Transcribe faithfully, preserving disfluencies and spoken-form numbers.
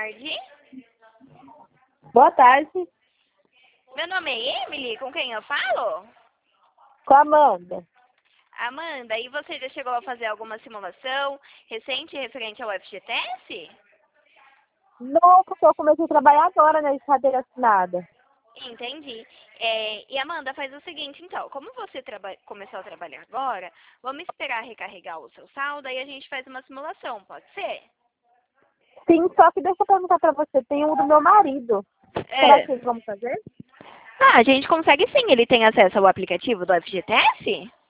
tarde. Boa tarde. Meu nome é Emily, com quem eu falo? Com a Amanda. Amanda, e você já chegou a fazer alguma simulação recente referente ao F G T S? Não, porque eu comecei a trabalhar agora na carteira assinada. Entendi. É, e Amanda, faz o seguinte então, como você traba- começou a trabalhar agora, vamos esperar recarregar o seu saldo e a gente faz uma simulação, pode ser? Sim, só que deixa eu perguntar pra você, tem um do meu marido. Será É. que tem como fazer? Ah, a gente consegue sim, ele tem acesso ao aplicativo do F G T S?